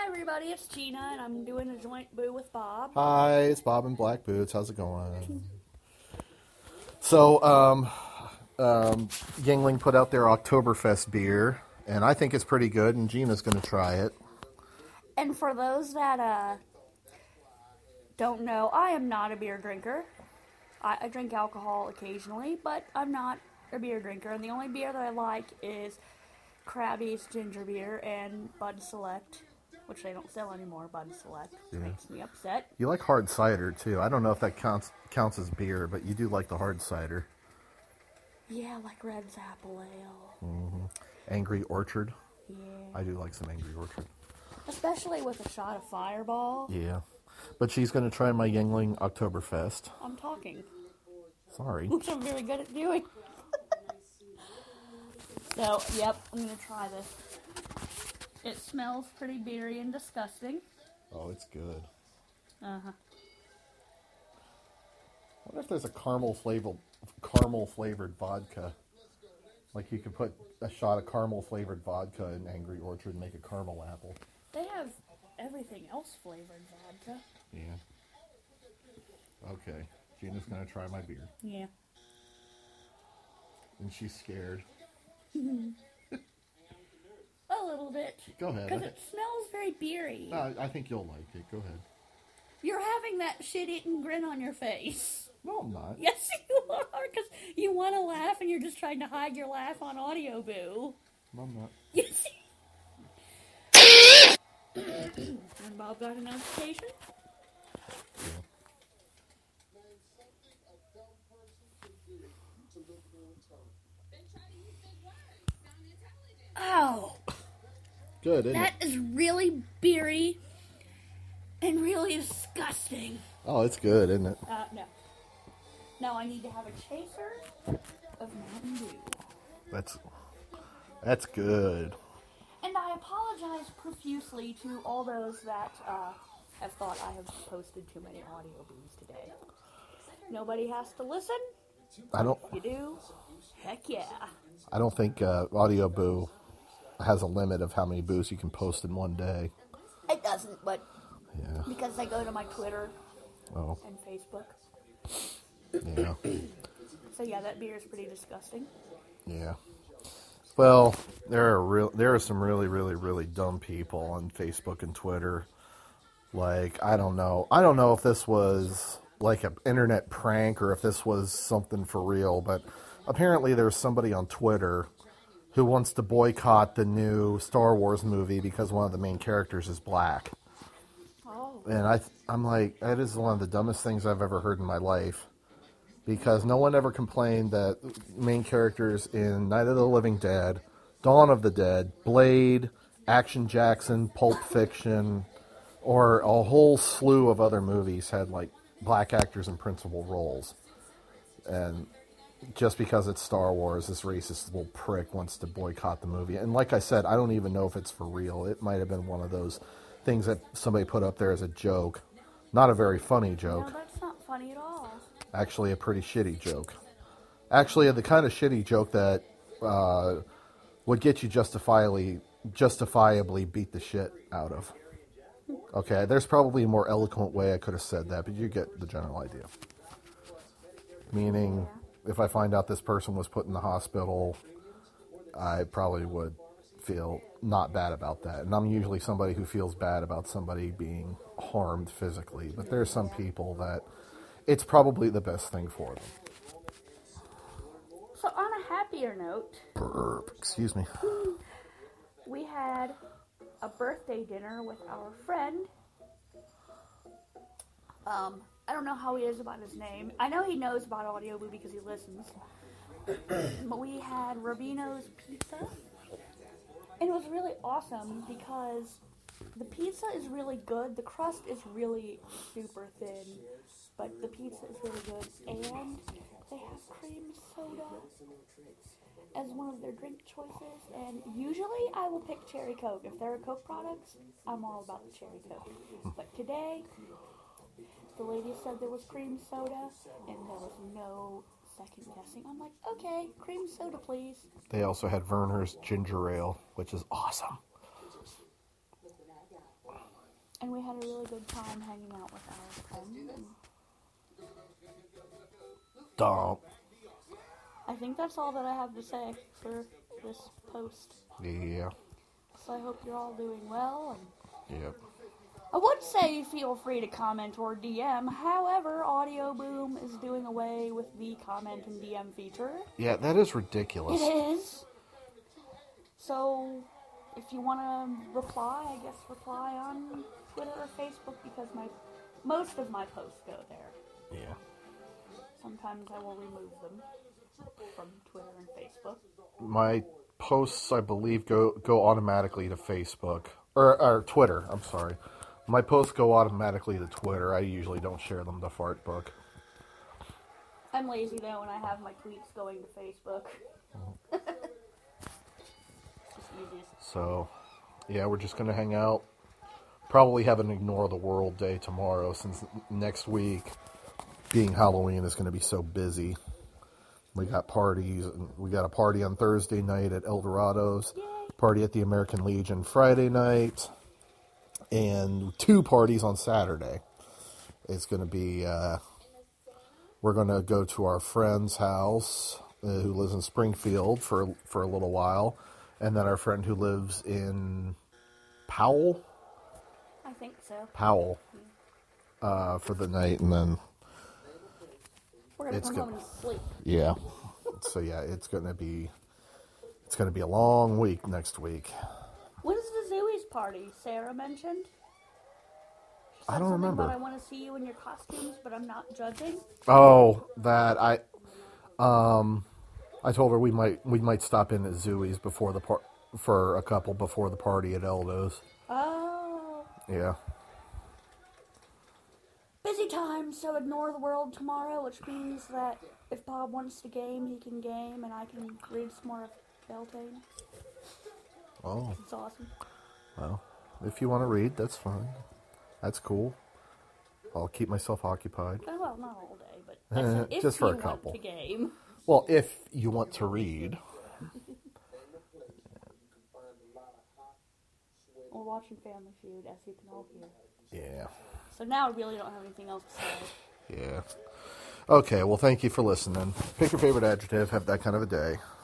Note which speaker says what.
Speaker 1: Hi everybody, it's Gina, and I'm doing a joint boo with Bob.
Speaker 2: Hi, it's Bob in Black Boots. How's it going? So, Yingling put out their Oktoberfest beer, and I think it's pretty good, and Gina's going to try it.
Speaker 1: And for those that don't know, I am not a beer drinker. I drink alcohol occasionally, but I'm not a beer drinker, and the only beer that I like is Krabby's ginger beer and Bud Select, which they don't sell anymore. Bud Select makes me upset.
Speaker 2: You like hard cider, too. I don't know if that counts as beer, but you do like the hard cider.
Speaker 1: Yeah, like Red's Apple Ale.
Speaker 2: Mm-hmm. Angry Orchard.
Speaker 1: Yeah.
Speaker 2: I do like some Angry Orchard.
Speaker 1: Especially with a shot of Fireball.
Speaker 2: Yeah. But she's going to try my Yingling Oktoberfest.
Speaker 1: I'm talking.
Speaker 2: Sorry.
Speaker 1: Which I'm very good at doing. So, yep, I'm going to try this. It smells pretty beery and disgusting.
Speaker 2: Oh, it's good.
Speaker 1: Uh-huh.
Speaker 2: I wonder if there's a caramel flavored vodka. Like you could put a shot of caramel flavored vodka in Angry Orchard and make a caramel apple.
Speaker 1: They have everything else flavored vodka.
Speaker 2: Yeah. Okay. Gina's going to try my beer.
Speaker 1: Yeah.
Speaker 2: And she's scared.
Speaker 1: A little bit.
Speaker 2: Go ahead.
Speaker 1: Because it smells very beery.
Speaker 2: I think you'll like it. Go ahead.
Speaker 1: You're having that shit-eating grin on your face.
Speaker 2: No, I'm not.
Speaker 1: Yes, you are, because you want to laugh and you're just trying to hide your laugh on Audio Boo.
Speaker 2: No, I'm not.
Speaker 1: Yes. And Bob got a notification?
Speaker 2: Yeah.
Speaker 1: Oh.
Speaker 2: Good, isn't
Speaker 1: That
Speaker 2: it?
Speaker 1: is really beery and really disgusting.
Speaker 2: Oh, it's good, isn't it?
Speaker 1: No. No, I need to have a chaser of Mountain Dew.
Speaker 2: That's good.
Speaker 1: And I apologize profusely to all those that have thought I have posted too many audio boos today. Nobody has to listen.
Speaker 2: I
Speaker 1: If you do, heck yeah.
Speaker 2: don't think Audio Boo has a limit of how many boos you can post in one day.
Speaker 1: It doesn't, but
Speaker 2: Yeah.
Speaker 1: because I go to my Twitter
Speaker 2: Oh,
Speaker 1: and Facebook.
Speaker 2: yeah.
Speaker 1: So yeah, that beer is pretty disgusting.
Speaker 2: Yeah. Well, there are some really, really, really dumb people on Facebook and Twitter. Like, I don't know if this was like an internet prank or if this was something for real, but apparently there's somebody on Twitter who wants to boycott the new Star Wars movie because one of the main characters is black.
Speaker 1: Oh.
Speaker 2: And I'm like, that is one of the dumbest things I've ever heard in my life. Because no one ever complained that main characters in Night of the Living Dead, Dawn of the Dead, Blade, Action Jackson, Pulp Fiction, or a whole slew of other movies had like black actors in principal roles. And just because it's Star Wars, this racist little prick wants to boycott the movie. And like I said, I don't even know if it's for real. It might have been one of those things that somebody put up there as a joke. Not a very funny joke.
Speaker 1: No, that's not funny at all.
Speaker 2: Actually, a pretty shitty joke. Actually, the kind of shitty joke that would get you justifiably beat the shit out of. Okay, there's probably a more eloquent way I could have said that, but you get the general idea. Meaning, if I find out this person was put in the hospital, I probably would feel not bad about that. And I'm usually somebody who feels bad about somebody being harmed physically, but there's some people that it's probably the best thing for them.
Speaker 1: So on a happier note,
Speaker 2: Excuse me.
Speaker 1: we had a birthday dinner with our friend. I don't know how he is about his name. I know he knows about Audio Boo because he listens. But we had Rubino's Pizza. And it was really awesome because the pizza is really good. The crust is really super thin. But the pizza is really good. And they have cream soda as one of their drink choices. And usually I will pick Cherry Coke. If there are Coke products, I'm all about the Cherry Coke. But today, the lady said there was cream soda, and there was no second guessing. I'm like, okay, cream soda, please.
Speaker 2: They also had Werner's Ginger Ale, which is awesome.
Speaker 1: And we had a really good time hanging out with our friends. And
Speaker 2: Dump.
Speaker 1: I think that's all that I have to say for this post.
Speaker 2: Yeah.
Speaker 1: So I hope you're all doing well. And
Speaker 2: Yep.
Speaker 1: I would say feel free to comment or DM. However, Audio Boom is doing away with the comment and DM feature.
Speaker 2: Yeah, that is ridiculous.
Speaker 1: It is. So, if you want to reply, I guess reply on Twitter or Facebook because most of my posts go there.
Speaker 2: Yeah.
Speaker 1: Sometimes I will remove them from Twitter and Facebook.
Speaker 2: My posts, I believe, go automatically to Facebook. Or Twitter, I'm sorry. My posts go automatically to Twitter. I usually don't share them to Fartbook.
Speaker 1: I'm lazy though, and I have my tweets going to Facebook. It's just easiest.
Speaker 2: So, yeah, we're just going to hang out. Probably have an Ignore the World day tomorrow, since next week, being Halloween, is going to be so busy. We got parties. We got a party on Thursday night at Eldorado's.
Speaker 1: Yay.
Speaker 2: Party at the American Legion Friday night. And 2 parties on Saturday. It's going to be, we're going to go to our friend's house, who lives in Springfield, for a little while. And then our friend who lives in Powell,
Speaker 1: I think so.
Speaker 2: for the night. And then,
Speaker 1: We're gonna come home and sleep.
Speaker 2: yeah. So yeah, it's going to be a long week next week.
Speaker 1: What is the Zooey's party Sarah mentioned? She said
Speaker 2: I don't
Speaker 1: something
Speaker 2: remember.
Speaker 1: about I want to see you in your costumes, but I'm not judging.
Speaker 2: Oh, that I told her we might stop in at Zooey's before for a couple before the party at Eldo's.
Speaker 1: Oh.
Speaker 2: Yeah.
Speaker 1: Busy time, so ignore the world tomorrow, which means that if Bob wants to game, he can game, and I can read some more of Beltane.
Speaker 2: Oh,
Speaker 1: It's awesome.
Speaker 2: well, if you want to read, that's fine. That's cool. I'll keep myself occupied.
Speaker 1: Oh, well, not all day, but I said if
Speaker 2: Just for
Speaker 1: you
Speaker 2: a couple.
Speaker 1: want to game.
Speaker 2: Well, if you want to read.
Speaker 1: We're watching Family Feud, as you can all hear.
Speaker 2: Yeah.
Speaker 1: So now I really don't have anything else to say.
Speaker 2: Yeah. Okay, well, thank you for listening. Pick your favorite adjective. Have that kind of a day.